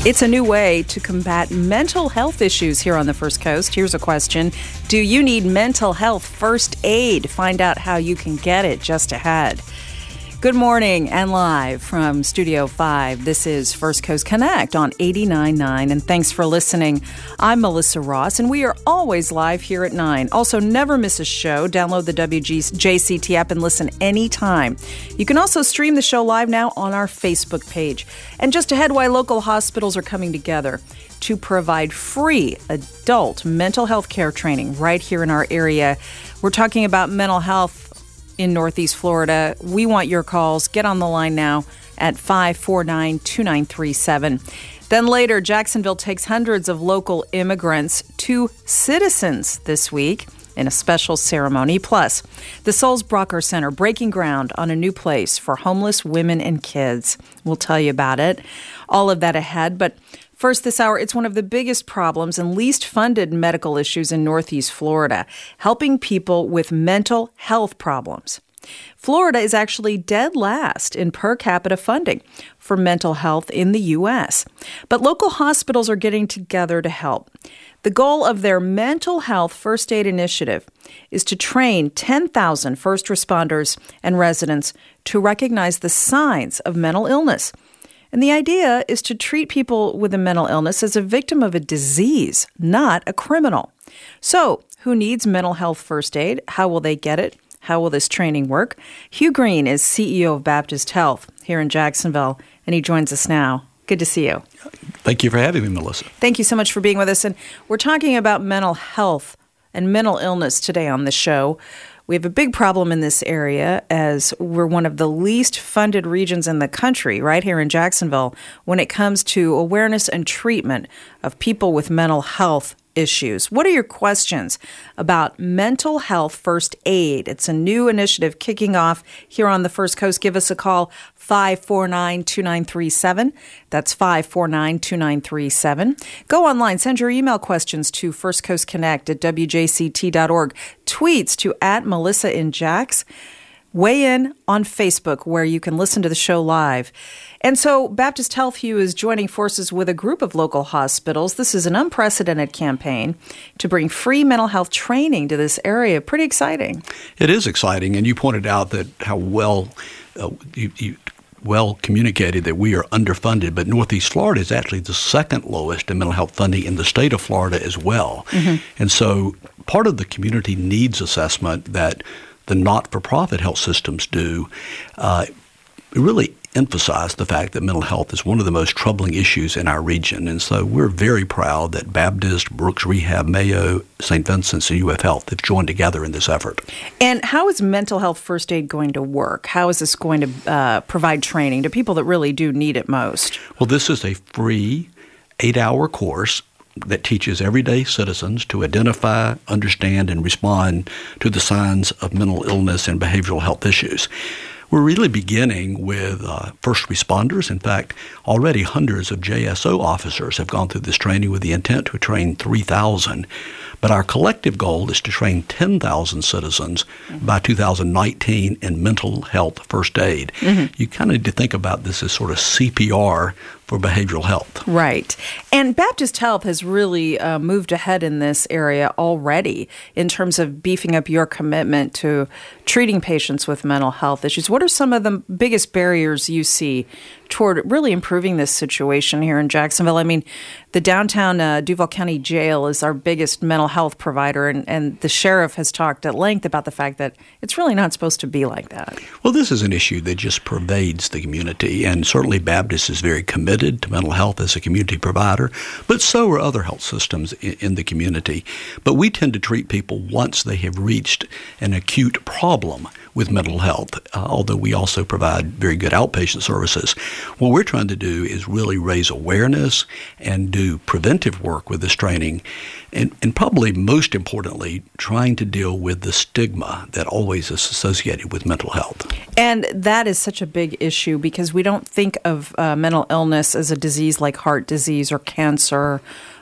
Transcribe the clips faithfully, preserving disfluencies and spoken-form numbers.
It's a new way to combat mental health issues here on the First Coast. Here's a question. Do you need mental health first aid? Find out how you can get it just ahead. Good morning and live from Studio five. This is First Coast Connect on eighty-nine point nine, and thanks for listening. I'm Melissa Ross, and we are always live here at nine. Also, never miss a show. Download the W J C T app and listen anytime. You can also stream the show live now on our Facebook page. And just ahead, why local hospitals are coming together to provide free adult mental health care training right here in our area. We're talking about mental health in Northeast Florida. We want your calls. Get on the line now at five four nine, two nine three seven. Then later, Jacksonville takes hundreds of local immigrants to Citizens this week in a special ceremony. Plus, the Sulzbacher Center breaking ground on a new place for homeless women and kids. We'll tell you about it. All of that ahead, but first this hour, it's one of the biggest problems and least funded medical issues in Northeast Florida, helping people with mental health problems. Florida is actually dead last in per capita funding for mental health in the U S, but local hospitals are getting together to help. The goal of their mental health first aid initiative is to train ten thousand first responders and residents to recognize the signs of mental illness. And the idea is to treat people with a mental illness as a victim of a disease, not a criminal. So, who needs mental health first aid? How will they get it? How will this training work? Hugh Green is C E O of Baptist Health here in Jacksonville, and he joins us now. Good to see you. Thank you for having me, Melissa. Thank you so much for being with us. And we're talking about mental health and mental illness today on the show. We have a big problem in this area as we're one of the least funded regions in the country, right here in Jacksonville, when it comes to awareness and treatment of people with mental health issues. What are your questions about mental health first aid? It's a new initiative kicking off here on the First Coast. Give us a call, five four nine, two nine three seven. That's five four nine, two nine three seven. Go online. Send your email questions to first coast connect at w j c t dot org. Tweets to at Melissa in Jax. Weigh in on Facebook where you can listen to the show live. And so Baptist Health, Hugh, is joining forces with a group of local hospitals. This is an unprecedented campaign to bring free mental health training to this area. Pretty exciting. It is exciting, and you pointed out that how well uh, you, you well communicated that we are underfunded, but Northeast Florida is actually the second lowest in mental health funding in the state of Florida as well. Mm-hmm. And so part of the community needs assessment that the not-for-profit health systems do uh, really emphasize the fact that mental health is one of the most troubling issues in our region. And so we're very proud that Baptist, Brooks Rehab, Mayo, Saint Vincent's, and U F Health have joined together in this effort. And how is mental health first aid going to work? How is this going to uh, provide training to people that really do need it most? Well, this is a free eight-hour course that teaches everyday citizens to identify, understand, and respond to the signs of mental illness and behavioral health issues. We're really beginning with uh, first responders. In fact, already hundreds of J S O officers have gone through this training with the intent to train three thousand. But our collective goal is to train ten thousand citizens mm-hmm. by two thousand nineteen in mental health first aid. Mm-hmm. You kind of need to think about this as sort of C P R for behavioral health. Right. And Baptist Health has really uh, moved ahead in this area already in terms of beefing up your commitment to treating patients with mental health issues. What are some of the biggest barriers you see toward really improving this situation here in Jacksonville? I mean, the downtown uh, Duval County Jail is our biggest mental health provider, and, and the sheriff has talked at length about the fact that it's really not supposed to be like that. Well, this is an issue that just pervades the community, and certainly Baptist is very committed to mental health as a community provider, but so are other health systems in, in the community. But we tend to treat people once they have reached an acute problem with mental health, uh, although we also provide very good outpatient services. What we're trying to do is really raise awareness and do preventive work with this training, and, and probably most importantly, trying to deal with the stigma that always is associated with mental health. And that is such a big issue because we don't think of uh, mental illness as a disease like heart disease or cancer.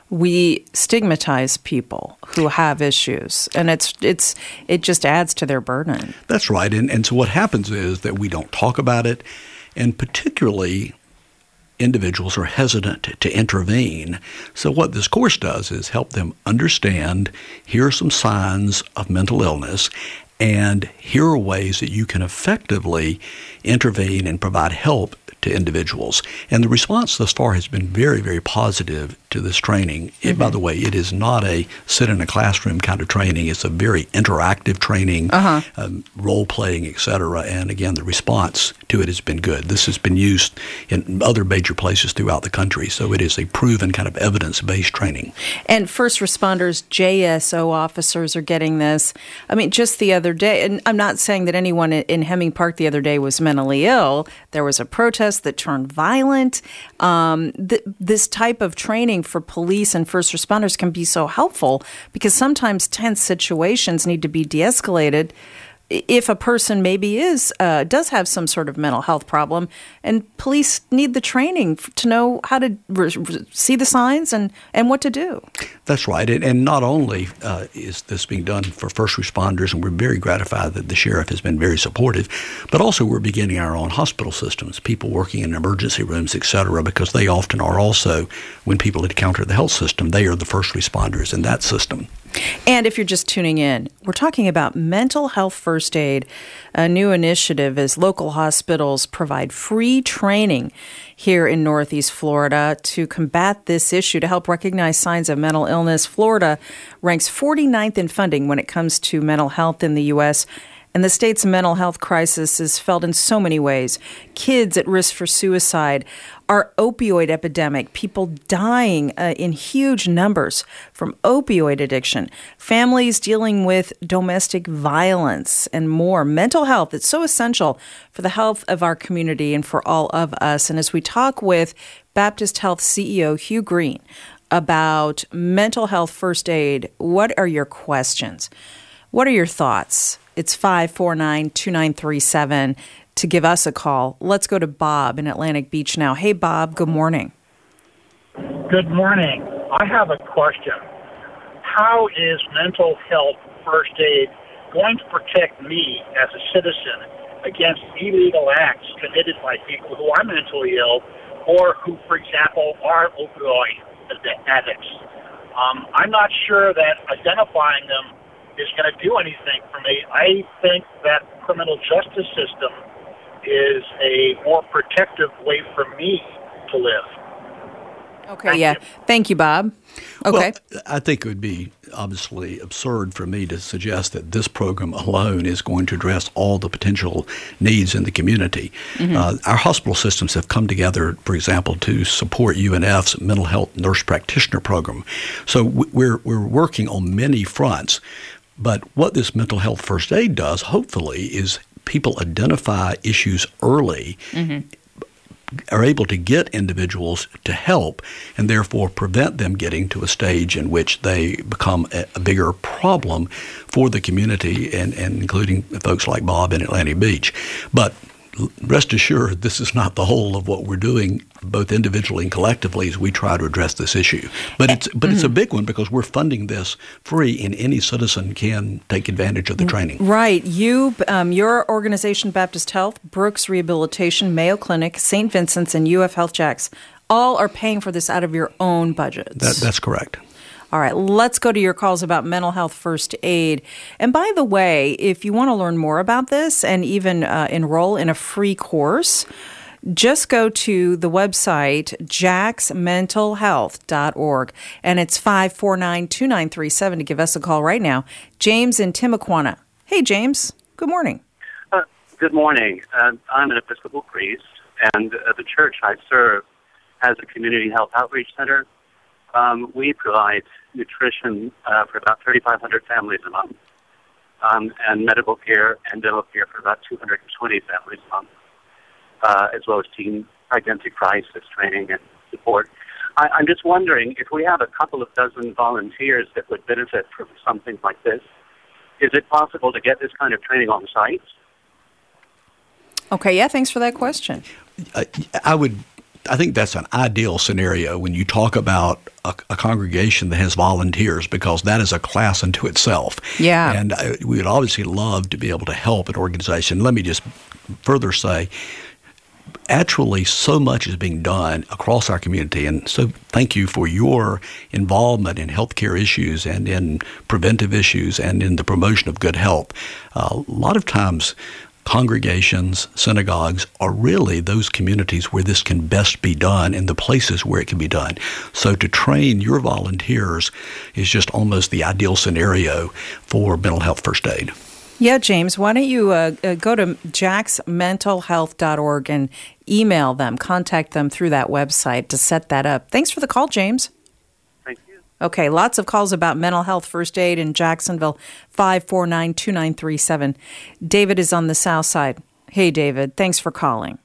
We stigmatize people who have issues, and it's it's it just adds to their burden. That's right, and and so what happens is that we don't talk about it, and particularly individuals are hesitant to intervene. So what this course does is help them understand, here are some signs of mental illness, and here are ways that you can effectively intervene and provide help to individuals. And the response thus far has been very, very positive to this training. Mm-hmm. It, by the way, it is not a sit in a classroom kind of training. It's a very interactive training, uh-huh. um, role-playing, et cetera. And again, the response to it has been good. This has been used in other major places throughout the country, so it is a proven kind of evidence-based training. And first responders, J S O officers are getting this. I mean, just the other day, and I'm not saying that anyone in Hemming Park the other day was mentally ill. There was a protest that turned violent. Um, th- this type of training for police and first responders can be so helpful because sometimes tense situations need to be de-escalated if a person maybe is uh, does have some sort of mental health problem, and police need the training to know how to re- re- see the signs and, and what to do. That's right. And, and not only uh, is this being done for first responders, and we're very gratified that the sheriff has been very supportive, but also we're beginning our own hospital systems, people working in emergency rooms, et cetera, because they often are also, when people encounter the health system, they are the first responders in that system. And if you're just tuning in, we're talking about mental health first aid, a new initiative as local hospitals provide free training here in Northeast Florida to combat this issue, to help recognize signs of mental illness. Florida ranks forty-ninth in funding when it comes to mental health in the U S, and the state's mental health crisis is felt in so many ways. Kids at risk for suicide, our opioid epidemic, people dying uh, in huge numbers from opioid addiction, families dealing with domestic violence, and more. Mental health, it's so essential for the health of our community and for all of us. And as we talk with Baptist Health C E O Hugh Green about mental health first aid, what are your questions? What are your thoughts? It's five four nine, two nine three seven to give us a call. Let's go to Bob in Atlantic Beach now. Hey, Bob, good morning. Good morning. I have a question. How is mental health first aid going to protect me as a citizen against illegal acts committed by people who are mentally ill or who, for example, are opioid addicts? Um, I'm not sure that identifying them is going to do anything for me. I think that criminal justice system is a more protective way for me to live. Okay, Thank yeah. you. Thank you, Bob. Okay. Well, I think it would be obviously absurd for me to suggest that this program alone is going to address all the potential needs in the community. Mm-hmm. Uh, our hospital systems have come together, for example, to support U N F's mental health nurse practitioner program. So we're we're working on many fronts. But what this mental health first aid does, hopefully, is people identify issues early, mm-hmm. are able to get individuals to help, and therefore prevent them getting to a stage in which they become a, a bigger problem for the community, and, and including folks like Bob in Atlantic Beach. But rest assured, this is not the whole of what we're doing, both individually and collectively, as we try to address this issue. But it's but mm-hmm. it's a big one because we're funding this free, and any citizen can take advantage of the training. Right. You, um, your organization, Baptist Health, Brooks Rehabilitation, Mayo Clinic, Saint Vincent's, and U F Health Jacks, all are paying for this out of your own budgets. That, that's correct. All right, let's go to your calls about mental health first aid. And by the way, if you want to learn more about this and even uh, enroll in a free course, just go to the website jacks mental health dot org, and it's five four nine, two nine three seven to give us a call right now. James in Timuquana. Hey, James. Good morning. Uh, good morning. Uh, I'm an Episcopal priest, and uh, the church I serve has a community health outreach center. Um, we provide nutrition uh, for about thirty-five hundred families a month, um, and medical care and dental care for about two hundred twenty families a month, uh, as well as teen pregnancy crisis training and support. I, I'm just wondering, if we have a couple of dozen volunteers that would benefit from something like this, is it possible to get this kind of training on site? Okay, yeah, thanks for that question. I, I would... I think that's an ideal scenario when you talk about a, a congregation that has volunteers, because that is a class unto itself. Yeah. And I, we would obviously love to be able to help an organization. Let me just further say, actually so much is being done across our community. And so thank you for your involvement in healthcare issues and in preventive issues and in the promotion of good health. Uh, a lot of times congregations, synagogues are really those communities where this can best be done and the places where it can be done. So to train your volunteers is just almost the ideal scenario for mental health first aid. Yeah, James, why don't you uh, uh, go to jacks mental health dot org and email them, contact them through that website to set that up. Thanks for the call, James. Thank you. Okay, lots of calls about mental health first aid in Jacksonville, five four nine, two nine three seven. David is on the south side. Hey, David, thanks for calling.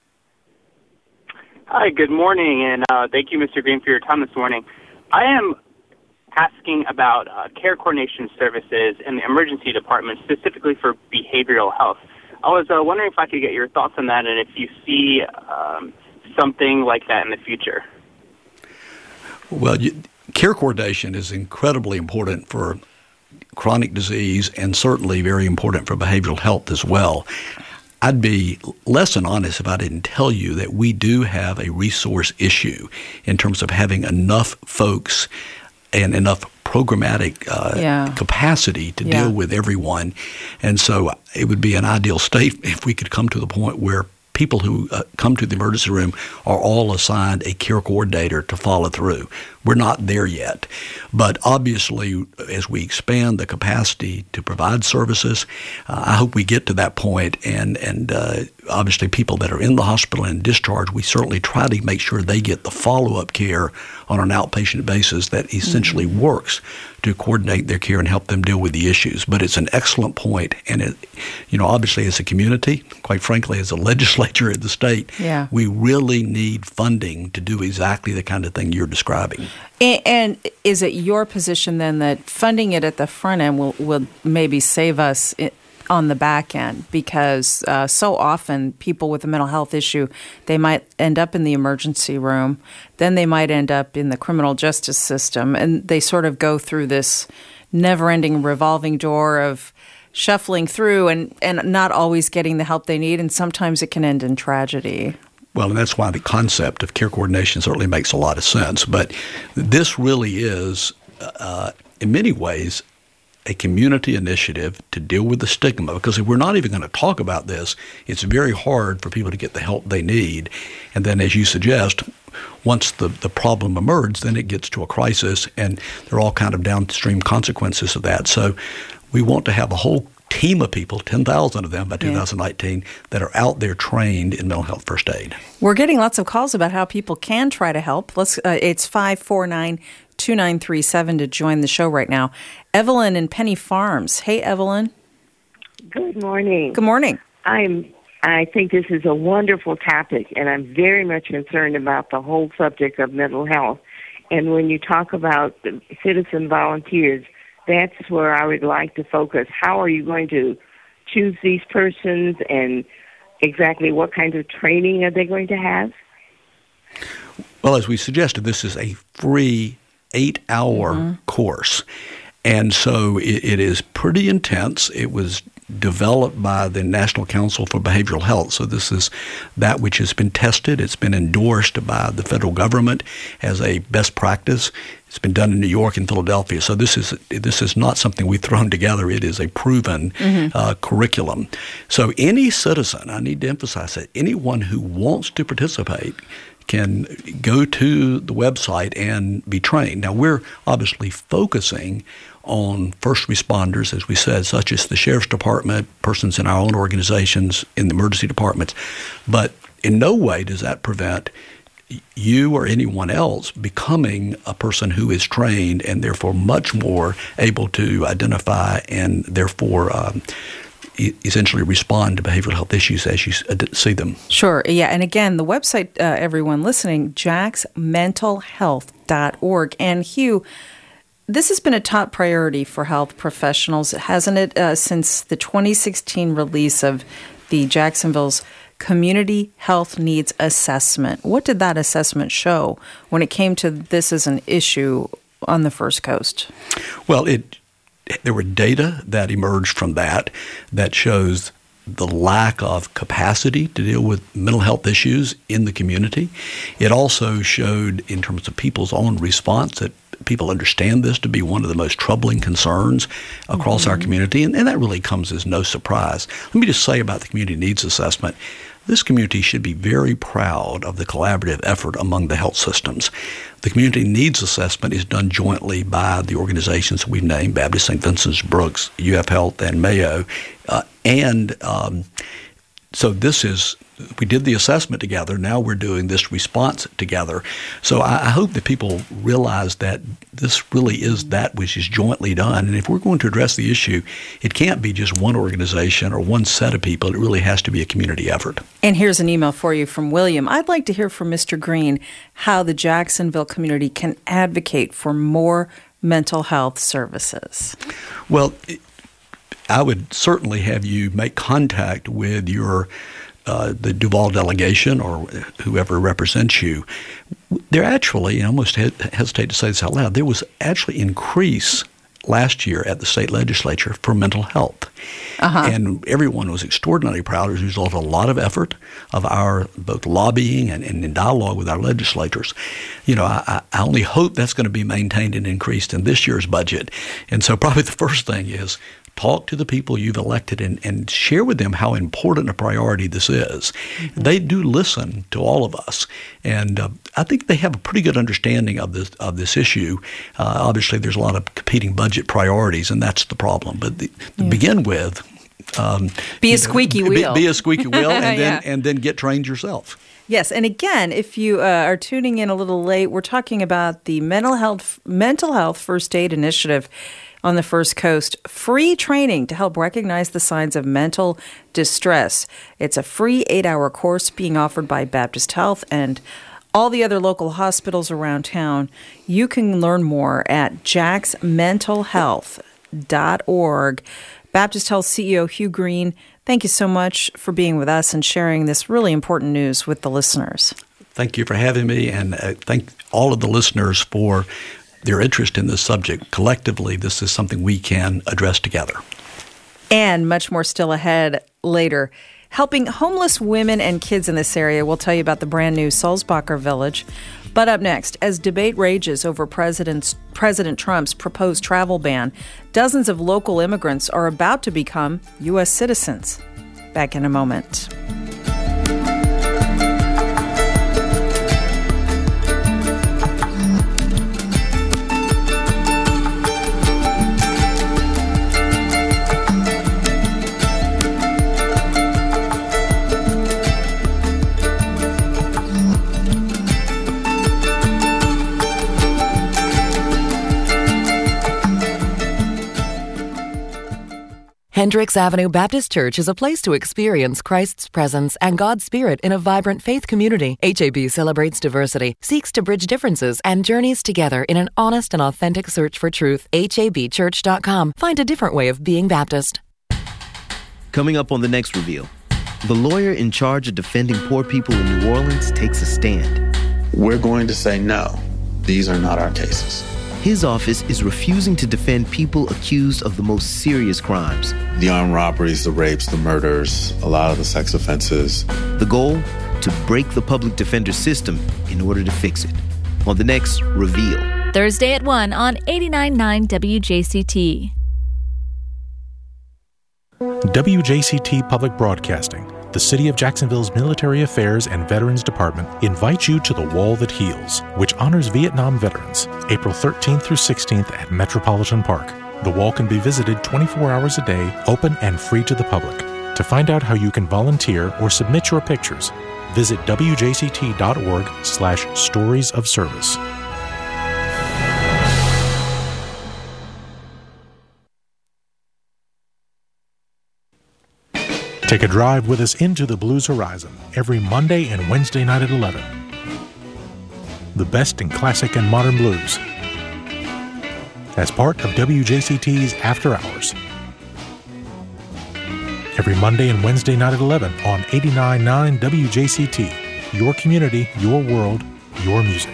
Hi, good morning, and uh, thank you, Mister Green, for your time this morning. I am asking about uh, care coordination services in the emergency department, specifically for behavioral health. I was uh, wondering if I could get your thoughts on that and if you see um, something like that in the future. Well, you, care coordination is incredibly important for chronic disease and certainly very important for behavioral health as well. I'd be less than honest if I didn't tell you that we do have a resource issue in terms of having enough folks and enough programmatic uh, yeah. capacity to yeah. deal with everyone. And so it would be an ideal state if we could come to the point where people who uh, come to the emergency room are all assigned a care coordinator to follow through. We're not there yet. But obviously, as we expand the capacity to provide services, uh, I hope we get to that point. And, and uh, obviously, people that are in the hospital and discharged, we certainly try to make sure they get the follow-up care on an outpatient basis that essentially mm-hmm. works to coordinate their care and help them deal with the issues. But it's an excellent point. And, it, you know, obviously, as a community, quite frankly, as a legislature in the state, yeah. we really need funding to do exactly the kind of thing you're describing. And, and is it your position then that funding it at the front end will, will maybe save us it, on the back end? Because uh, so often people with a mental health issue, they might end up in the emergency room, then they might end up in the criminal justice system, and they sort of go through this never-ending revolving door of shuffling through and, and not always getting the help they need, and sometimes it can end in tragedy. Well, and that's why the concept of care coordination certainly makes a lot of sense. But this really is, uh, in many ways, a community initiative to deal with the stigma, because if we're not even going to talk about this, it's very hard for people to get the help they need. And then, as you suggest, once the, the problem emerges, then it gets to a crisis, and there are all kind of downstream consequences of that. So we want to have a whole team of people, ten thousand of them by two thousand nineteen, yeah. that are out there trained in mental health first aid. We're getting lots of calls about how people can try to help. Let's. Uh, it's five four nine, two nine three seven to join the show right now. Evelyn in Penny Farms. Hey, Evelyn. Good morning. Good morning. I'm. I think this is a wonderful topic, and I'm very much concerned about the whole subject of mental health. And when you talk about citizen volunteers, that's where I would like to focus. How are you going to choose these persons, and exactly what kind of training are they going to have? Well, as we suggested, this is a free eight-hour mm-hmm. course. And so it, it is pretty intense. It was developed by the National Council for Behavioral Health. So this is that which has been tested. It's been endorsed by the federal government as a best practice. It's been done in New York and Philadelphia. So this is this is not something we've thrown together. It is a proven mm-hmm. uh, curriculum. So any citizen, I need to emphasize that, anyone who wants to participate can go to the website and be trained. Now, we're obviously focusing on first responders, as we said, such as the Sheriff's Department, persons in our own organizations, in the emergency departments. But in no way does that prevent you or anyone else becoming a person who is trained and therefore much more able to identify and therefore um, essentially respond to behavioral health issues as you see them. Sure. Yeah. And again, the website, uh, everyone listening, jacks mental health dot org. And Hugh, this has been a top priority for health professionals, hasn't it, uh, since the twenty sixteen release of the Jacksonville's Community Health Needs Assessment. What did that assessment show when it came to this as an issue on the First Coast? Well, it there were data that emerged from that that shows the lack of capacity to deal with mental health issues in the community. It also showed, in terms of people's own response, that people understand this to be one of the most troubling concerns across mm-hmm. our community, and, and that really comes as no surprise. Let me just say about the community needs assessment. This community should be very proud of the collaborative effort among the health systems. The community needs assessment is done jointly by the organizations we've named, Baptist Saint Vincent's, Brooks, U F Health, and Mayo. Uh, and um, so this is, we did the assessment together. Now we're doing this response together. So I, I hope that people realize that this really is that which is jointly done. And if we're going to address the issue, it can't be just one organization or one set of people. It really has to be a community effort. And here's an email for you from William. I'd like to hear from Mister Green how the Jacksonville community can advocate for more mental health services. Well, I would certainly have you make contact with your uh, the Duval delegation or whoever represents you. There actually, and I almost he- hesitate to say this out loud, there was actually increase last year at the state legislature for mental health. Uh-huh. And everyone was extraordinarily proud as a result of a lot of effort of our both lobbying and, and in dialogue with our legislators. You know, I, I only hope that's going to be maintained and increased in this year's budget. And so probably the first thing is talk to the people you've elected and, and share with them how important a priority this is. Mm-hmm. They do listen to all of us, and uh, I think they have a pretty good understanding of this of this issue. Uh, obviously, there's a lot of competing budget priorities, and that's the problem. But the, to yeah. begin with, um, be a squeaky know, wheel. Be, be a squeaky wheel, and then yeah. and then get trained yourself. Yes, and again, if you uh, are tuning in a little late, we're talking about the mental health mental health first aid initiative on the First Coast, free training to help recognize the signs of mental distress. It's a free eight-hour course being offered by Baptist Health and all the other local hospitals around town. You can learn more at jacks mental health dot org. Baptist Health C E O Hugh Green, thank you so much for being with us and sharing this really important news with the listeners. Thank you for having me, and uh, thank all of the listeners for their interest in this subject. Collectively, this is something we can address together. And much more still ahead later. Helping homeless women and kids in this area. We'll tell you about the brand new Sulzbacher Village. But up next, as debate rages over President, President Trump's proposed travel ban, dozens of local immigrants are about to become U S citizens. Back in a moment. Hendricks Avenue Baptist Church is a place to experience Christ's presence and God's Spirit in a vibrant faith community. H A B celebrates diversity, seeks to bridge differences, and journeys together in an honest and authentic search for truth. H A B church dot com. Find a different way of being Baptist. Coming up on the next reveal, the lawyer in charge of defending poor people in New Orleans takes a stand. We're going to say no. These are not our cases. His office is refusing to defend people accused of the most serious crimes. The armed robberies, the rapes, the murders, a lot of the sex offenses. The goal? To break the public defender system in order to fix it. On the next Reveal. Thursday at one on eighty-nine point nine W J C T. W J C T Public Broadcasting, the City of Jacksonville's Military Affairs and Veterans Department, invites you to the Wall That Heals, which honors Vietnam veterans, April thirteenth through sixteenth at Metropolitan Park. The wall can be visited twenty-four hours a day, open and free to the public. To find out how you can volunteer or submit your pictures, visit W J C T dot org slash stories of service. Take a drive with us into the blues horizon every Monday and Wednesday night at eleven. The best in classic and modern blues. As part of W J C T's After Hours. Every Monday and Wednesday night at eleven on eighty-nine point nine W J C T. Your community, your world, your music.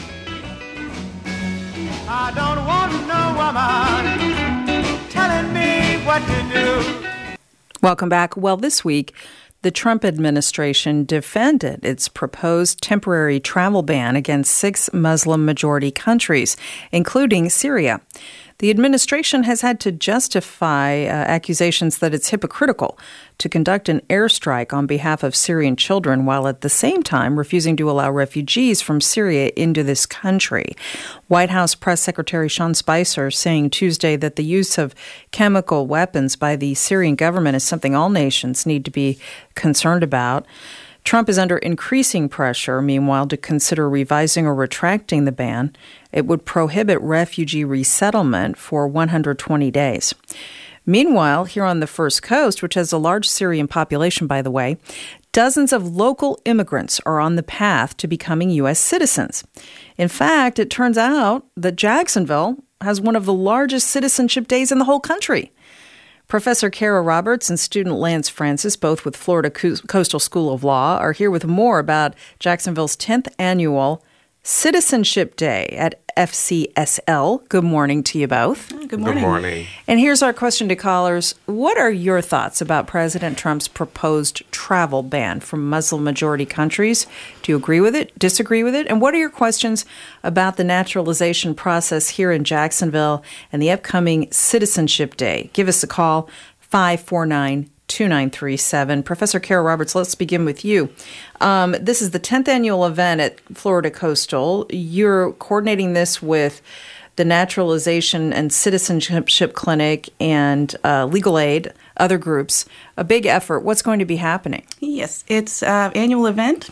I don't want no woman telling me what to do. Welcome back. Well, this week, the Trump administration defended its proposed temporary travel ban against six Muslim-majority countries, including Syria. The administration has had to justify uh, accusations that it's hypocritical to conduct an airstrike on behalf of Syrian children while at the same time refusing to allow refugees from Syria into this country. White House Press Secretary Sean Spicer saying Tuesday that the use of chemical weapons by the Syrian government is something all nations need to be concerned about. Trump is under increasing pressure, meanwhile, to consider revising or retracting the ban. It would prohibit refugee resettlement for one hundred twenty days. Meanwhile, here on the First Coast, which has a large Syrian population, by the way, dozens of local immigrants are on the path to becoming U S citizens. In fact, it turns out that Jacksonville has one of the largest citizenship days in the whole country. Professor Kara Roberts and student Lance Francis, both with Florida Coastal School of Law, are here with more about Jacksonville's tenth annual Citizenship Day at F C S L. Good morning to you both. Good morning. Good morning. And here's our question to callers. What are your thoughts about President Trump's proposed travel ban from Muslim-majority countries? Do you agree with it, disagree with it? And what are your questions about the naturalization process here in Jacksonville and the upcoming Citizenship Day? Give us a call, five four nine, two nine three seven. Professor Kara Roberts, let's begin with you. Um, this is the tenth annual event at Florida Coastal. You're coordinating this with the Naturalization and Citizenship Clinic and uh, Legal Aid, other groups. A big effort. What's going to be happening? Yes, it's an annual event,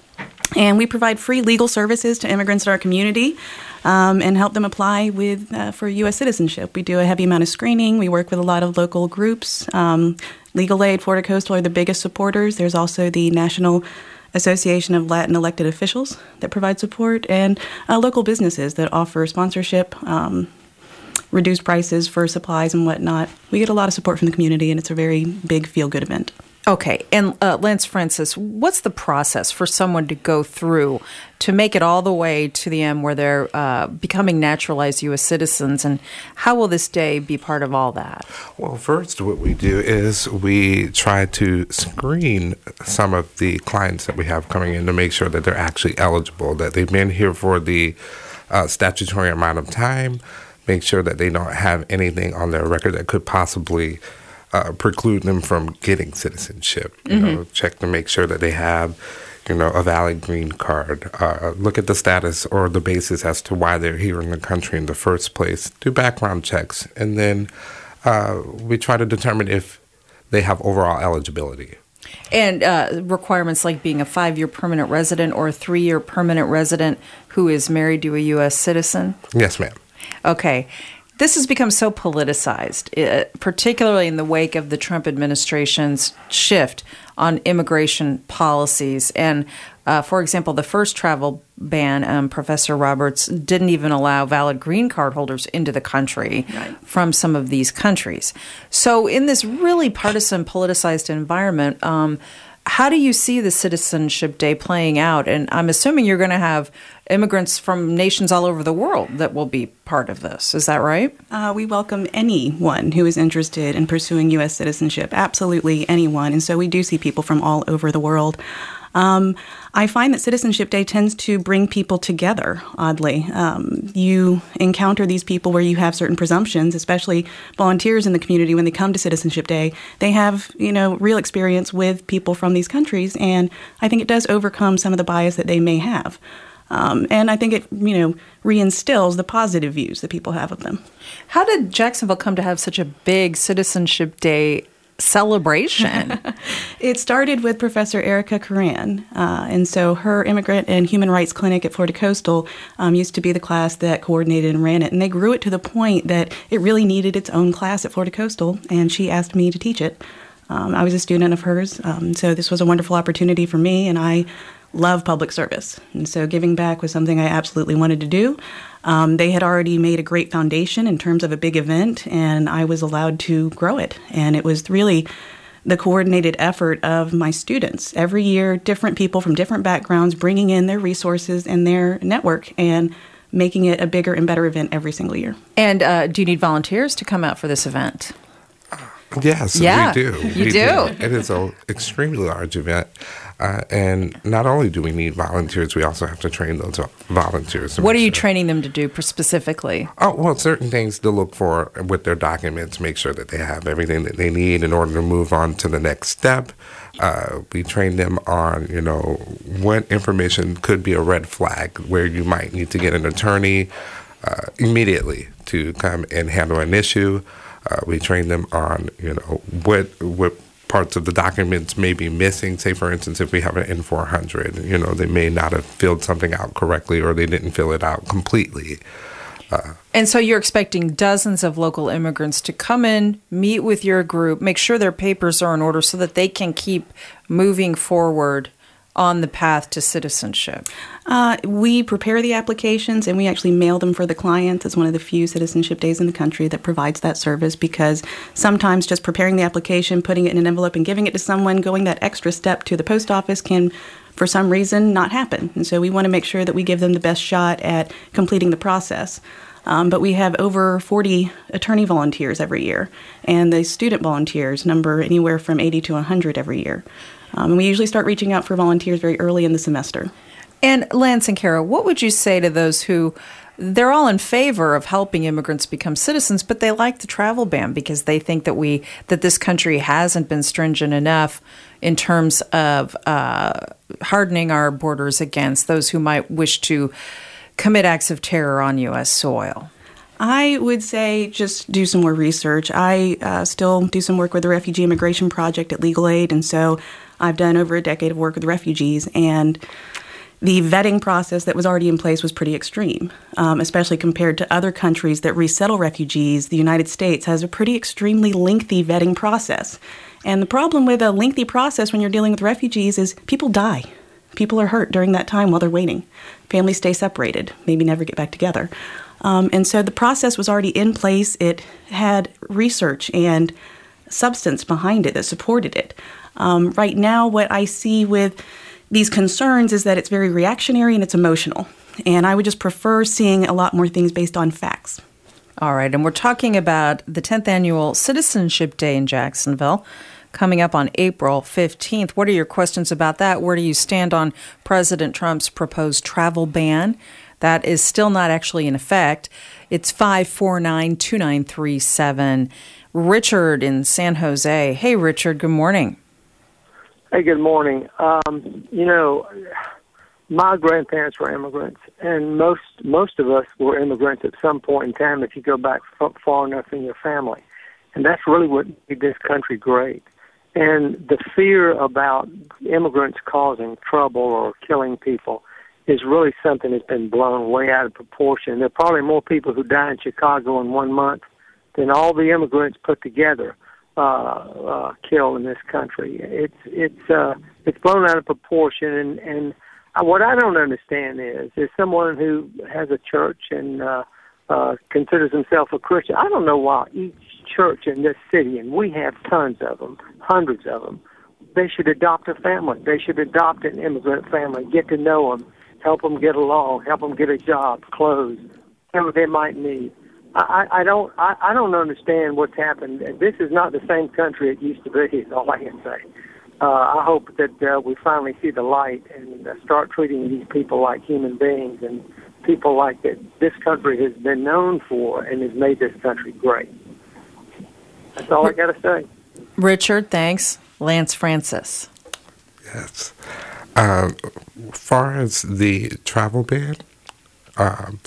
and we provide free legal services to immigrants in our community um, and help them apply with uh, for U S citizenship. We do a heavy amount of screening. We work with a lot of local groups. Um, Legal Aid, Florida Coastal are the biggest supporters. There's also the National Association of Latin Elected Officials that provide support, and uh, local businesses that offer sponsorship, um, reduced prices for supplies and whatnot. We get a lot of support from the community, and it's a very big feel-good event. Okay. And uh, Lance Francis, what's the process for someone to go through to make it all the way to the end where they're uh, becoming naturalized U S citizens, and how will this day be part of all that? Well, first, what we do is we try to screen some of the clients that we have coming in to make sure that they're actually eligible, that they've been here for the uh, statutory amount of time, make sure that they don't have anything on their record that could possibly Uh, preclude them from getting citizenship. You mm-hmm. know, check to make sure that they have, you know, a valid green card. Uh, look at the status or the basis as to why they're here in the country in the first place. Do background checks, and then uh, we try to determine if they have overall eligibility. And uh, requirements like being a five-year permanent resident or a three-year permanent resident who is married to a U S citizen? Yes, ma'am. Okay. This has become so politicized, uh, particularly in the wake of the Trump administration's shift on immigration policies. And, uh, for example, the first travel ban, um, Professor Roberts, didn't even allow valid green card holders into the country right. from some of these countries. So in this really partisan, politicized environment, um, how do you see the Citizenship Day playing out? And I'm assuming you're going to have immigrants from nations all over the world that will be part of this. Is that right? Uh, we welcome anyone who is interested in pursuing U S citizenship, absolutely anyone. And so we do see people from all over the world. Um, I find that Citizenship Day tends to bring people together, oddly. Um, you encounter these people where you have certain presumptions, especially volunteers in the community when they come to Citizenship Day. They have, you know, real experience with people from these countries, and I think it does overcome some of the bias that they may have. Um, and I think it, you know, reinstills the positive views that people have of them. How did Jacksonville come to have such a big Citizenship Day celebration? It started with Professor Erica Curran. Uh, and so her Immigrant and Human Rights Clinic at Florida Coastal um, used to be the class that coordinated and ran it. And they grew it to the point that it really needed its own class at Florida Coastal. And she asked me to teach it. Um, I was a student of hers. Um, so this was a wonderful opportunity for me. And I love public service. And so giving back was something I absolutely wanted to do. Um, they had already made a great foundation in terms of a big event, and I was allowed to grow it. And it was really the coordinated effort of my students. Every year, different people from different backgrounds bringing in their resources and their network and making it a bigger and better event every single year. And uh, do you need volunteers to come out for this event? Yes, yeah, we do. You we do. do. It is an extremely large event. Uh, and not only do we need volunteers, we also have to train those volunteers. What are you sure. training them to do specifically? Oh, well, certain things to look for with their documents, make sure that they have everything that they need in order to move on to the next step. Uh, we train them on, you know, what information could be a red flag, where you might need to get an attorney uh, immediately to come and handle an issue. Uh, we train them on, you know, what what parts of the documents may be missing. Say, for instance, if we have an N four hundred, you know, they may not have filled something out correctly, or they didn't fill it out completely. Uh, and so you're expecting dozens of local immigrants to come in, meet with your group, make sure their papers are in order so that they can keep moving forward on the path to citizenship. Uh, we prepare the applications and we actually mail them for the clients. It's one of the few citizenship days in the country that provides that service, because sometimes just preparing the application, putting it in an envelope and giving it to someone, going that extra step to the post office can, for some reason, not happen. And so we want to make sure that we give them the best shot at completing the process. Um, but we have over forty attorney volunteers every year, and the student volunteers number anywhere from eighty to one hundred every year. Um, and we usually start reaching out for volunteers very early in the semester. And Lance and Kara, what would you say to those who, they're all in favor of helping immigrants become citizens, but they like the travel ban because they think that we that this country hasn't been stringent enough in terms of uh, hardening our borders against those who might wish to commit acts of terror on U S soil? I would say just do some more research. I uh, still do some work with the Refugee Immigration Project at Legal Aid, and so I've done over a decade of work with refugees, and the vetting process that was already in place was pretty extreme, um, especially compared to other countries that resettle refugees. The United States has a pretty extremely lengthy vetting process. And the problem with a lengthy process when you're dealing with refugees is people die. People are hurt during that time while they're waiting. Families stay separated, maybe never get back together. Um, and so the process was already in place. It had research and substance behind it that supported it. Um, right now, what I see with these concerns is that it's very reactionary and it's emotional. And I would just prefer seeing a lot more things based on facts. All right. And we're talking about the tenth Annual Citizenship Day in Jacksonville coming up on April fifteenth. What are your questions about that? Where do you stand on President Trump's proposed travel ban? That is still not actually in effect. It's five four nine, two nine three seven. Richard in San Jose. Hey, Richard, good morning. Hey, good morning. Um, you know, my grandparents were immigrants, and most most of us were immigrants at some point in time if you go back f- far enough in your family. And that's really what made this country great. And the fear about immigrants causing trouble or killing people is really something that's been blown way out of proportion. There are probably more people who die in Chicago in one month than all the immigrants put together uh, uh, kill in this country. It's it's uh, it's blown out of proportion, and and what I don't understand is is someone who has a church and uh, uh, considers himself a Christian. I don't know why each church in this city, and we have tons of them, hundreds of them, they should adopt a family. They should adopt an immigrant family, get to know them, help them get along, help them get a job, clothes, whatever they might need. I, I don't I, I don't understand what's happened. This is not the same country it used to be, is all I can say. Uh, I hope that uh, we finally see the light and uh, start treating these people like human beings and people like that this country has been known for and has made this country great. That's all I got to say. Richard, thanks. Lance Francis. Yes. Um, as far as the travel ban, um,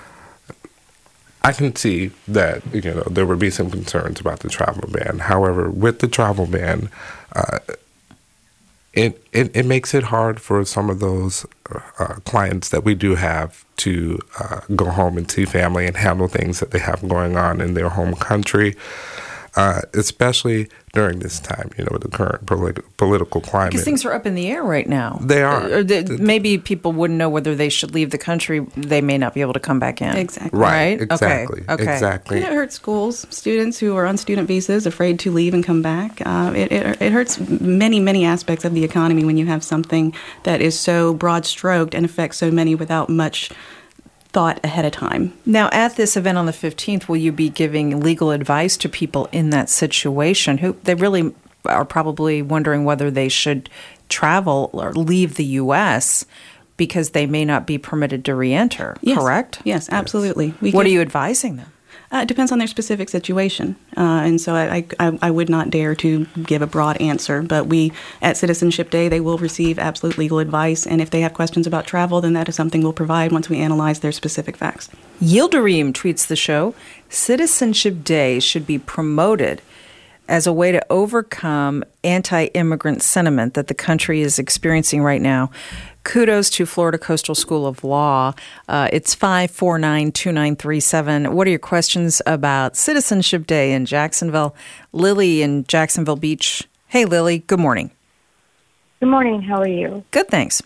I can see that, you know, there would be some concerns about the travel ban. However, with the travel ban, uh, it, it it makes it hard for some of those uh, clients that we do have to uh, go home and see family and handle things that they have going on in their home country. Uh, especially during this time, you know, with the current politi- political climate. Because things are up in the air right now. They are. Uh, they, maybe people wouldn't know whether they should leave the country. They may not be able to come back in. Exactly. Right. Right? Exactly. Okay. Okay. Exactly. And it hurts schools, students who are on student visas, afraid to leave and come back. Uh, it, it, it hurts many, many aspects of the economy when you have something that is so broad-stroked and affects so many without much thought ahead of time. Now, at this event on the fifteenth, will you be giving legal advice to people in that situation who they really are probably wondering whether they should travel or leave the U S because they may not be permitted to reenter, yes. correct? Yes, absolutely. We what give, are you advising them? Uh, it depends on their specific situation. Uh, and so I, I, I would not dare to give a broad answer. But we, at Citizenship Day, they will receive absolute legal advice. And if they have questions about travel, then that is something we'll provide once we analyze their specific facts. Yildirim tweets the show, Citizenship Day should be promoted as a way to overcome anti-immigrant sentiment that the country is experiencing right now. Kudos to Florida Coastal School of Law. Uh, it's five four nine, two nine three seven. What are your questions about Citizenship Day in Jacksonville? Lily in Jacksonville Beach. Hey, Lily. Good morning. Good morning. How are you? Good, thanks.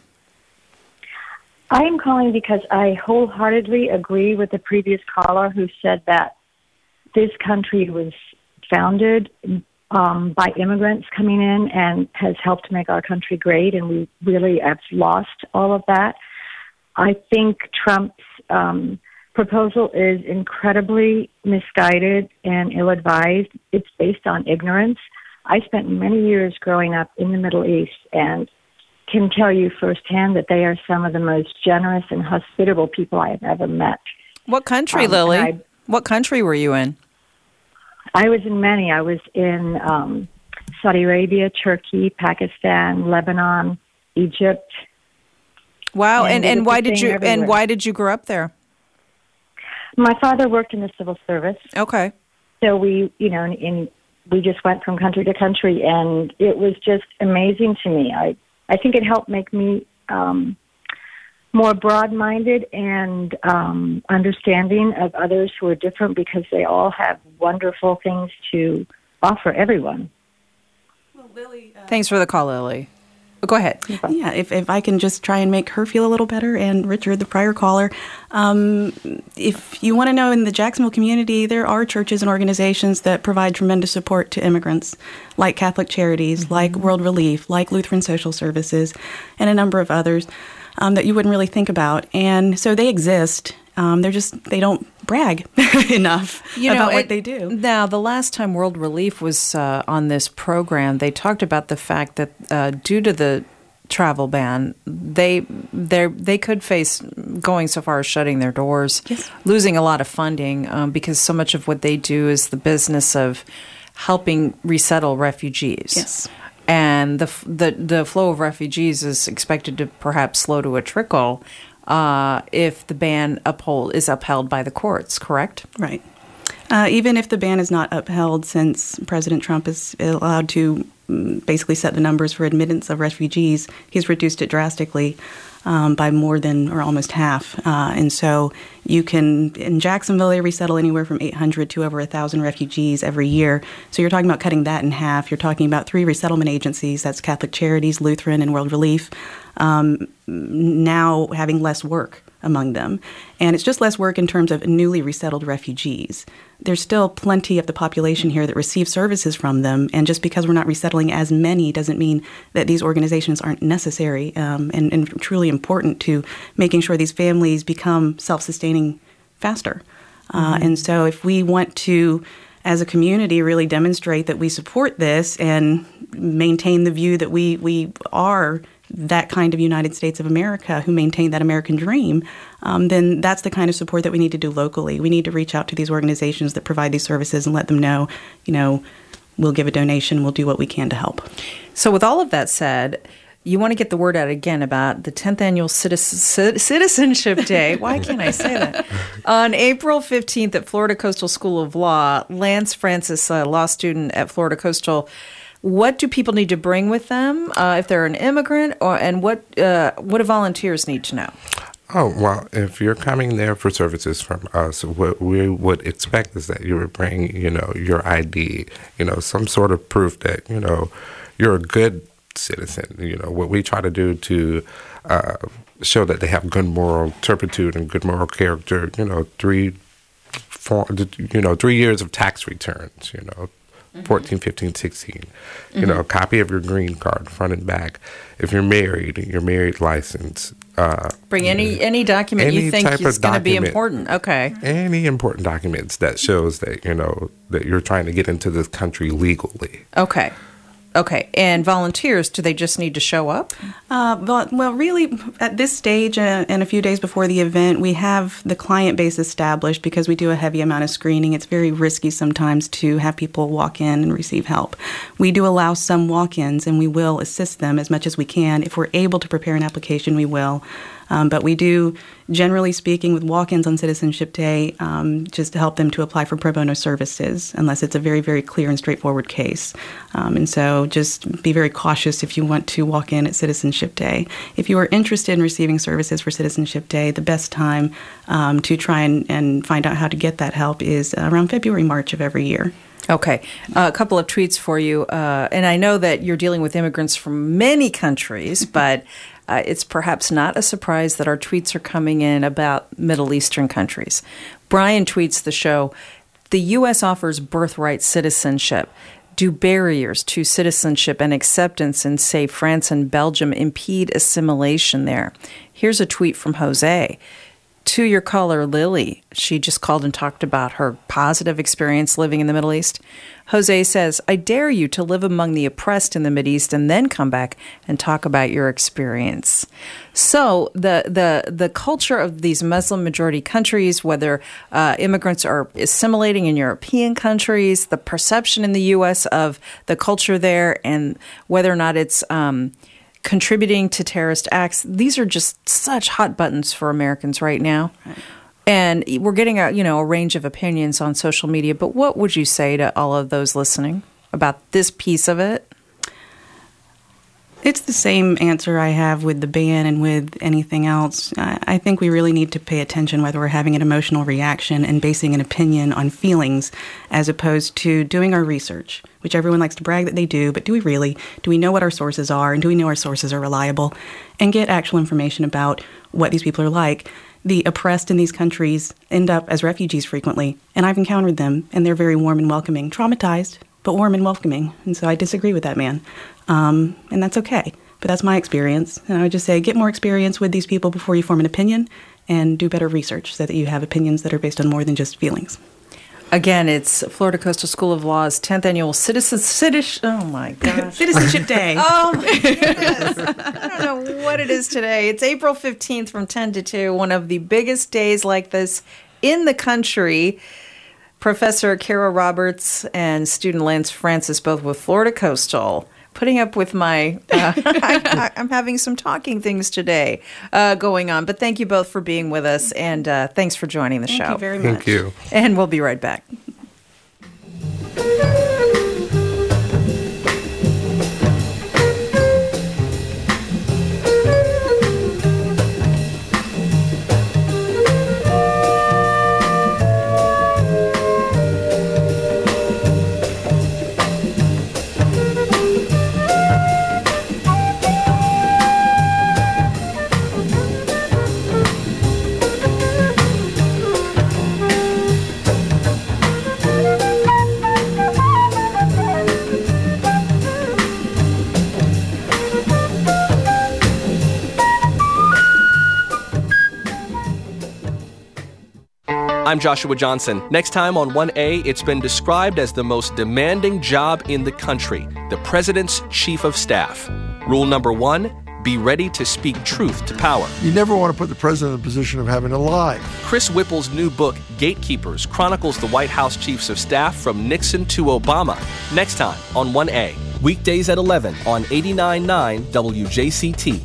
I am calling because I wholeheartedly agree with the previous caller who said that this country was founded um, by immigrants coming in and has helped make our country great, and we really have lost all of that. I think Trump's um, proposal is incredibly misguided and ill-advised. It's based on ignorance. I spent many years growing up in the Middle East and can tell you firsthand that they are some of the most generous and hospitable people I have ever met. What country, um, Lily? I, what country were you in? I was in many. I was in um, Saudi Arabia, Turkey, Pakistan, Lebanon, Egypt. Wow! And, and, and why did you everywhere. and why did you grow up there? My father worked in the civil service. Okay. So we, you know, in, we just went from country to country, and it was just amazing to me. I I think it helped make me um, more broad-minded and um, understanding of others who are different, because they all have wonderful things to offer everyone. Well, Lily, uh, Thanks for the call, Lily. Oh, go ahead. Yeah, if, if I can just try and make her feel a little better, and Richard, the prior caller, um, if you want to know, in the Jacksonville community, there are churches and organizations that provide tremendous support to immigrants, like Catholic Charities, mm-hmm. like World Relief, like Lutheran Social Services, and a number of others um, that you wouldn't really think about. And so they exist. Um, they're just, they don't brag enough you know, about what it, they do. Now, the last time World Relief was uh, on this program, they talked about the fact that uh, due to the travel ban, they they they could face going so far as shutting their doors, yes. losing a lot of funding um, because so much of what they do is the business of helping resettle refugees. Yes. And the the the flow of refugees is expected to perhaps slow to a trickle uh, if the ban uphold is upheld by the courts. Correct? Right. Uh, even if the ban is not upheld, since President Trump is allowed to basically set the numbers for admittance of refugees, he's reduced it drastically um, by more than or almost half. Uh, and so you can, in Jacksonville, they resettle anywhere from eight hundred to over one thousand refugees every year. So you're talking about cutting that in half. You're talking about three resettlement agencies, that's Catholic Charities, Lutheran, and World Relief, um, now having less work among them. And it's just less work in terms of newly resettled refugees. There's still plenty of the population here that receive services from them, and just because we're not resettling as many doesn't mean that these organizations aren't necessary um, and, and truly important to making sure these families become self-sustaining faster. Mm-hmm. Uh, and so if we want to, as a community, really demonstrate that we support this and maintain the view that we, we are that kind of United States of America who maintain that American dream, um, then that's the kind of support that we need to do locally. We need to reach out to these organizations that provide these services and let them know, you know, we'll give a donation, we'll do what we can to help. So with all of that said, you want to get the word out again about the tenth Annual Citizen- Citizenship Day. Why can't I say that? On April fifteenth at Florida Coastal School of Law, Lance Francis, a law student at Florida Coastal, what do people need to bring with them uh, if they're an immigrant, or and what uh, what do volunteers need to know? Oh, well, if you're coming there for services from us, what we would expect is that you would bring, you know, your I D, you know, some sort of proof that, you know, you're a good citizen. You know, what we try to do to uh, show that they have good moral turpitude and good moral character, you know, three, four, you know, three years of tax returns, you know, fourteen, fifteen, sixteen. You Mhm. know, a copy of your green card, front and back. If you're married, your married license. Uh, Bring any any document any you think type is of going to be document. important. Okay. Any important documents that shows that, you know, that you're trying to get into this country legally. Okay. Okay. And volunteers, do they just need to show up? Uh, but, well, really, at this stage uh, and a few days before the event, we have the client base established because we do a heavy amount of screening. It's very risky sometimes to have people walk in and receive help. We do allow some walk-ins, and we will assist them as much as we can. If we're able to prepare an application, we will. Um, but we do, generally speaking, with walk-ins on Citizenship Day, um, just to help them to apply for pro bono services, unless it's a very, very clear and straightforward case. Um, and so just be very cautious if you want to walk in at Citizenship Day. If you are interested in receiving services for Citizenship Day, the best time um, to try and, and find out how to get that help is around February, March of every year. Okay. Uh, a couple of tweets for you. Uh, and I know that you're dealing with immigrants from many countries, but uh, it's perhaps not a surprise that our tweets are coming in about Middle Eastern countries. Brian tweets the show, the U S offers birthright citizenship. Do barriers to citizenship and acceptance in, say, France and Belgium impede assimilation there? Here's a tweet from Jose. To your caller, Lily, she just called and talked about her positive experience living in the Middle East. Jose says, I dare you to live among the oppressed in the Mideast and then come back and talk about your experience. So the the the culture of these Muslim-majority countries, whether uh, immigrants are assimilating in European countries, the perception in the U S of the culture there, and whether or not it's um, contributing to terrorist acts, these are just such hot buttons for Americans right now. Right. And we're getting a, you know, a range of opinions on social media, but what would you say to all of those listening about this piece of it? It's the same answer I have with the ban and with anything else. I think we really need to pay attention whether we're having an emotional reaction and basing an opinion on feelings as opposed to doing our research, which everyone likes to brag that they do, but do we really? Do we know what our sources are, and do we know our sources are reliable? And get actual information about what these people are like. The oppressed in these countries end up as refugees frequently, and I've encountered them, and they're very warm and welcoming, traumatized, but warm and welcoming. And so I disagree with that man. Um, and that's okay. But that's my experience. And I would just say get more experience with these people before you form an opinion, and do better research so that you have opinions that are based on more than just feelings. Again, it's Florida Coastal School of Law's tenth Annual Citizen, Citizen, oh my gosh. Citizenship Day. Oh my goodness. I don't know what it is today. It's April fifteenth from ten to two, one of the biggest days like this in the country. Professor Kara Roberts and student Lance Francis, both with Florida Coastal, putting up with my, uh, I, I'm having some talking things today uh, going on. But thank you both for being with us, and uh, thanks for joining the Thank show. Thank you very much. Thank you. And we'll be right back. I'm Joshua Johnson. Next time on one A, it's been described as the most demanding job in the country, the President's Chief of Staff. Rule number one, be ready to speak truth to power. You never want to put the president in the position of having to lie. Chris Whipple's new book, Gatekeepers, chronicles the White House Chiefs of Staff from Nixon to Obama. Next time on one A, weekdays at eleven on eighty-nine point nine W J C T.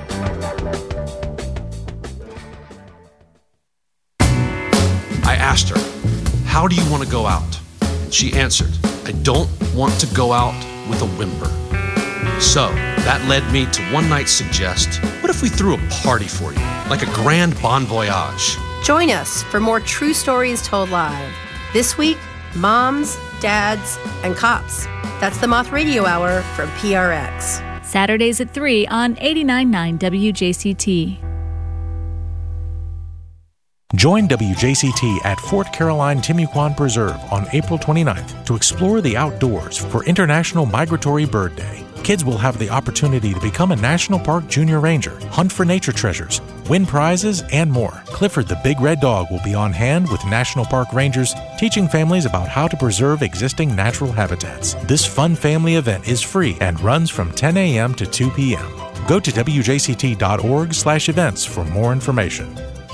I asked her, how do you want to go out? She answered, I don't want to go out with a whimper. So that led me to one night suggest, what if we threw a party for you, like a grand bon voyage? Join us for more true stories told live. This week, moms, dads, and cops. That's the Moth Radio Hour from P R X. Saturdays at three on eighty-nine point nine W J C T. Join W J C T at Fort Caroline Timucuan Preserve on April twenty-ninth to explore the outdoors for International Migratory Bird Day. Kids will have the opportunity to become a National Park Junior Ranger, hunt for nature treasures, win prizes, and more. Clifford the Big Red Dog will be on hand with National Park Rangers, teaching families about how to preserve existing natural habitats. This fun family event is free and runs from ten a.m. to two p.m. Go to W J C T dot org slash events for more information.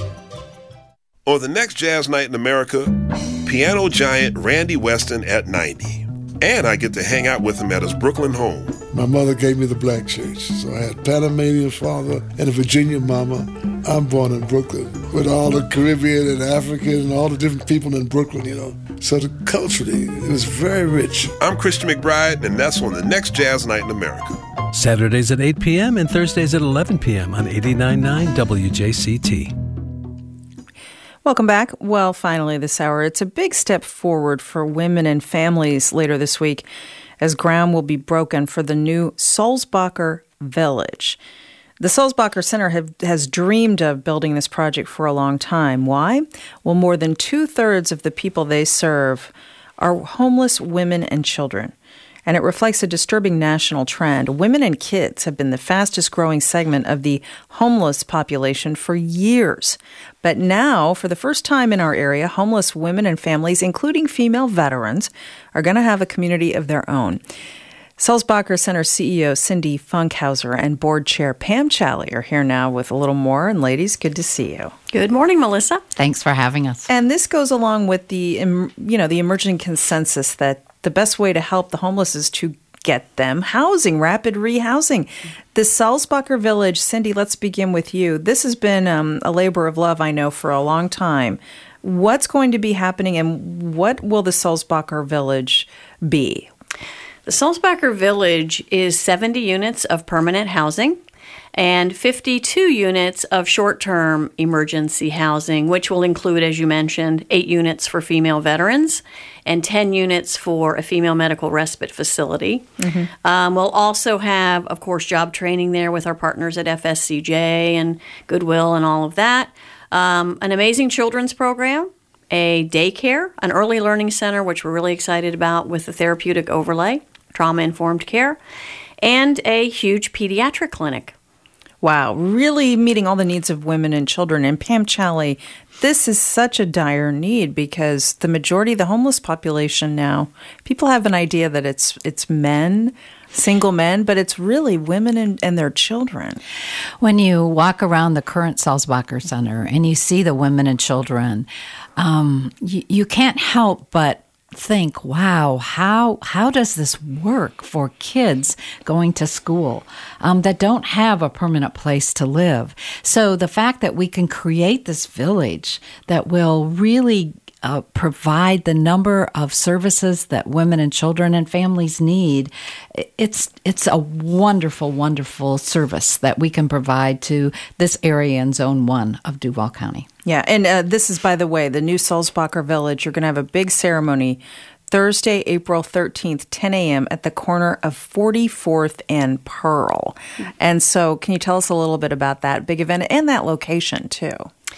On the next Jazz Night in America, piano giant Randy Weston at ninety. And I get to hang out with him at his Brooklyn home. My mother gave me the black church, so I had Panamanian father and a Virginia mama. I'm born in Brooklyn with all the Caribbean and African and all the different people in Brooklyn, you know. So the, culturally, it was very rich. I'm Christian McBride, and that's on the next Jazz Night in America. Saturdays at eight p.m. and Thursdays at eleven p.m. on eighty-nine point nine W J C T. Welcome back. Well, finally this hour, it's a big step forward for women and families later this week as ground will be broken for the new Sulzbacher Village. The Sulzbacher Center have, has dreamed of building this project for a long time. Why? Well, more than two-thirds of the people they serve are homeless women and children. And it reflects a disturbing national trend. Women and kids have been the fastest growing segment of the homeless population for years. But now, for the first time in our area, homeless women and families, including female veterans, are going to have a community of their own. Sulzbacher Center C E O Cindy Funkhauser and Board Chair Pam Challey are here now with a little more. And ladies, good to see you. Good morning, Melissa. Thanks for having us. And this goes along with the, you know, the emerging consensus that the best way to help the homeless is to get them housing, rapid rehousing. The Sulzbacher Village, Cindy, let's begin with you. This has been um, a labor of love, I know, for a long time. What's going to be happening and what will the Sulzbacher Village be? The Sulzbacher Village is seventy units of permanent housing and fifty-two units of short-term emergency housing, which will include, as you mentioned, eight units for female veterans and ten units for a female medical respite facility. Mm-hmm. Um, we'll also have, of course, job training there with our partners at F S C J and Goodwill and all of that. Um, an amazing children's program, a daycare, an early learning center, which we're really excited about with the therapeutic overlay, trauma-informed care, and a huge pediatric clinic. Wow, really meeting all the needs of women and children. And Pam Challey, this is such a dire need because the majority of the homeless population now, people have an idea that it's it's men, single men, but it's really women and, and their children. When you walk around the current Sulzbacher Center and you see the women and children, um, you, you can't help but think, wow, how how does this work for kids going to school um, that don't have a permanent place to live? So the fact that we can create this village that will really uh, provide the number of services that women and children and families need, it's it's a wonderful, wonderful service that we can provide to this area in Zone one of Duval County. Yeah, and uh, this is, by the way, the new Sulzbacher Village. You're going to have a big ceremony Thursday, April thirteenth, ten a.m. at the corner of forty-fourth and Pearl. And so can you tell us a little bit about that big event and that location, too?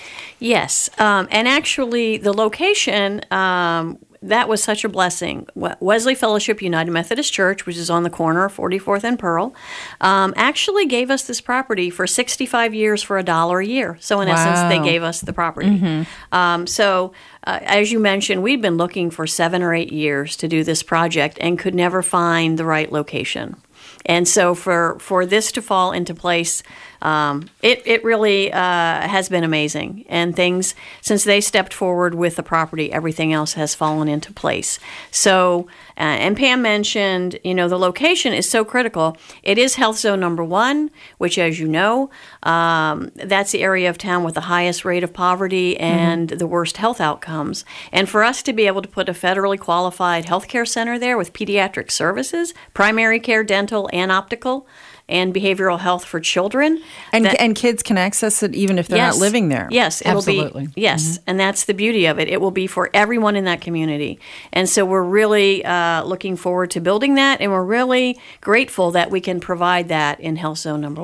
Yes, um, and actually the location, um, that was such a blessing. Wesley Fellowship United Methodist Church, which is on the corner of forty-fourth and Pearl, um, actually gave us this property for sixty-five years for a dollar a year. So in wow. essence, they gave us the property. Mm-hmm. Um, so uh, as you mentioned, we'd been looking for seven or eight years to do this project and could never find the right location. And so for, for this to fall into place, um, it, it really uh, has been amazing. And things, since they stepped forward with the property, everything else has fallen into place. So, uh, and Pam mentioned, you know, the location is so critical. It is Health Zone number one, which, as you know, um, that's the area of town with the highest rate of poverty and mm-hmm. the worst health outcomes. And for us to be able to put a federally qualified healthcare center there with pediatric services, primary care, dental, and optical, and behavioral health for children. And that, and kids can access it even if they're yes, not living there. Yes, it'll Absolutely. be. Yes, mm-hmm. and that's the beauty of it. It will be for everyone in that community. And so we're really uh, looking forward to building that, and we're really grateful that we can provide that in Health Zone number one.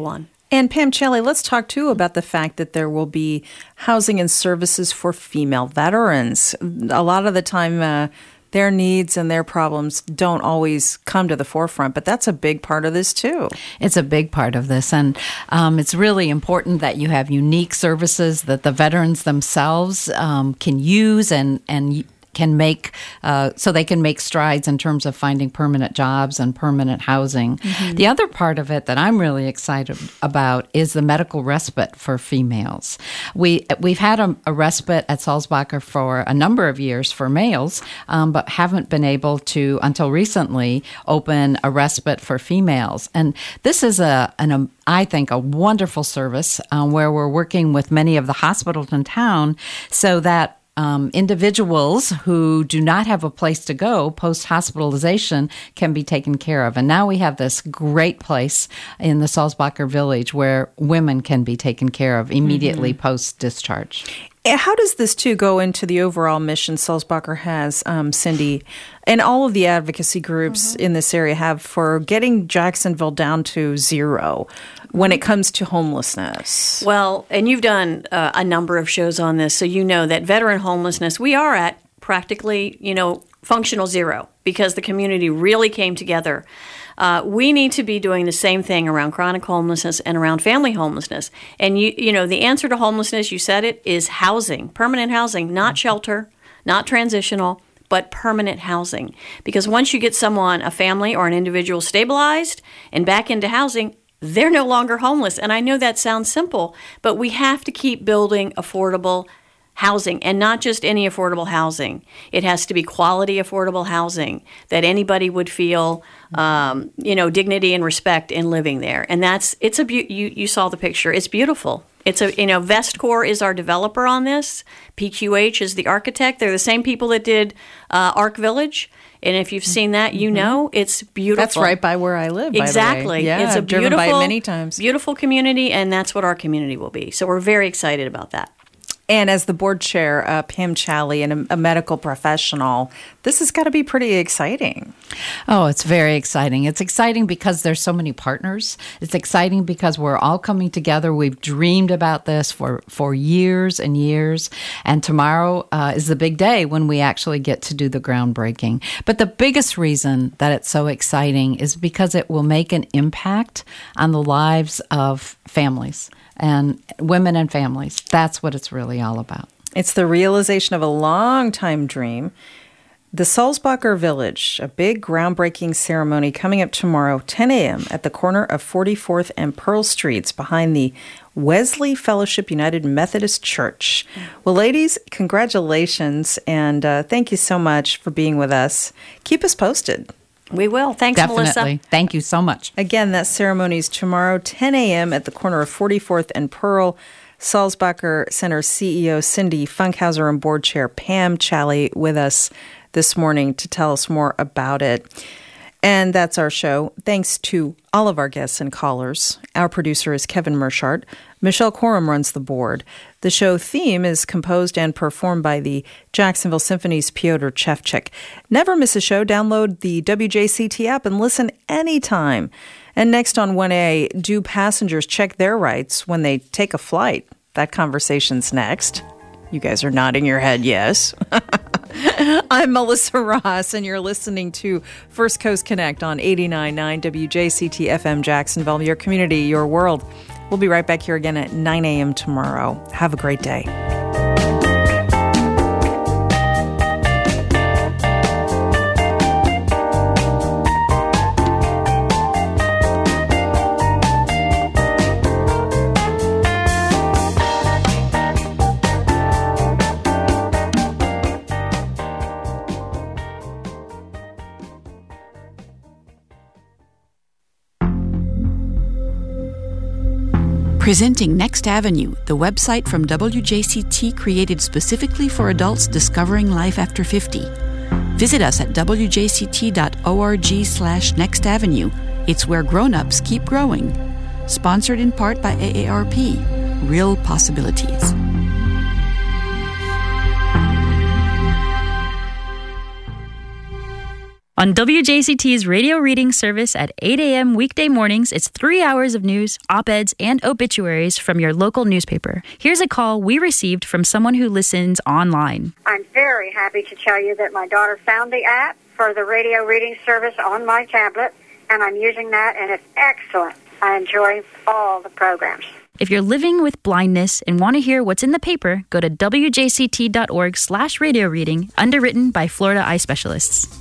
And Pam Chaley, let's talk too about the fact that there will be housing and services for female veterans. A lot of the time, uh, their needs and their problems don't always come to the forefront, but that's a big part of this too. It's a big part of this, and um, it's really important that you have unique services that the veterans themselves um, can use and and can make uh, so they can make strides in terms of finding permanent jobs and permanent housing. Mm-hmm. The other part of it that I'm really excited about is the medical respite for females. We, we've had a, a respite at Sulzbacher for a number of years for males, um, but haven't been able to, until recently, open a respite for females. And this is, a, an, a I think, a wonderful service um, where we're working with many of the hospitals in town so that Um, individuals who do not have a place to go post-hospitalization can be taken care of. And now we have this great place in the Sulzbacher Village where women can be taken care of immediately mm-hmm. post-discharge. How does this, too, go into the overall mission Sulzbacher has, um, Cindy, and all of the advocacy groups mm-hmm. in this area have for getting Jacksonville down to zero when it comes to homelessness? Well, and you've done uh, a number of shows on this, so you know that veteran homelessness, we are at practically, you know, functional zero because the community really came together. Uh, we need to be doing the same thing around chronic homelessness and around family homelessness. And, you you know, the answer to homelessness, you said it, is housing, permanent housing, not shelter, not transitional, but permanent housing. Because once you get someone, a family or an individual stabilized and back into housing, they're no longer homeless. And I know that sounds simple, but we have to keep building affordable housing, and not just any affordable housing. It has to be quality affordable housing that anybody would feel, um, you know, dignity and respect in living there. And that's, it's a, be- you, you saw the picture. It's beautiful. It's a, you know, Vestcor is our developer on this. P Q H is the architect. They're the same people that did uh, Ark Village. And if you've seen that, you mm-hmm. know it's beautiful. That's right by where I live, by exactly. the way. Yeah, it's a I've driven beautiful, by it many times. Beautiful community, and that's what our community will be. So we're very excited about that. And as the board chair, uh, Pam Chaley, and a, a medical professional, this has got to be pretty exciting. Oh, it's very exciting. It's exciting because there's so many partners. It's exciting because we're all coming together. We've dreamed about this for, for years and years. And tomorrow uh, is the big day when we actually get to do the groundbreaking. But the biggest reason that it's so exciting is because it will make an impact on the lives of families. And women and families. That's what it's really all about. It's the realization of a long-time dream. The Sulzbacher Village, a big groundbreaking ceremony coming up tomorrow, ten a.m. at the corner of forty-fourth and Pearl Streets behind the Wesley Fellowship United Methodist Church. Well, ladies, congratulations, and uh, thank you so much for being with us. Keep us posted. We will. Thanks, Definitely. Melissa. Thank you so much. Again, that ceremony is tomorrow, ten a.m. at the corner of forty-fourth and Pearl. Sulzbacher Center C E O Cindy Funkhauser and board chair Pam Chaley with us this morning to tell us more about it. And that's our show. Thanks to all of our guests and callers. Our producer is Kevin Mershart. Michelle Coram runs the board. The show theme is composed and performed by the Jacksonville Symphony's Piotr Chevchik. Never miss a show. Download the W J C T app and listen anytime. And next on one A, do passengers check their rights when they take a flight? That conversation's next. You guys are nodding your head yes. I'm Melissa Ross, and you're listening to First Coast Connect on eighty-nine point nine W J C T F M Jacksonville, your community, your world. We'll be right back here again at nine a.m. tomorrow. Have a great day. Presenting Next Avenue, the website from W J C T created specifically for adults discovering life after fifty. Visit us at w j c t dot org slash next avenue. It's where grown-ups keep growing. Sponsored in part by A A R P. Real possibilities. On W J C T's radio reading service at eight a.m. weekday mornings, it's three hours of news, op-eds, and obituaries from your local newspaper. Here's a call we received from someone who listens online. I'm very happy to tell you that my daughter found the app for the radio reading service on my tablet, and I'm using that, and it's excellent. I enjoy all the programs. If you're living with blindness and want to hear what's in the paper, go to W J C T dot org slash radio reading, underwritten by Florida Eye Specialists.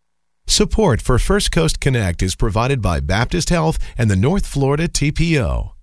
Support for First Coast Connect is provided by Baptist Health and the North Florida T P O.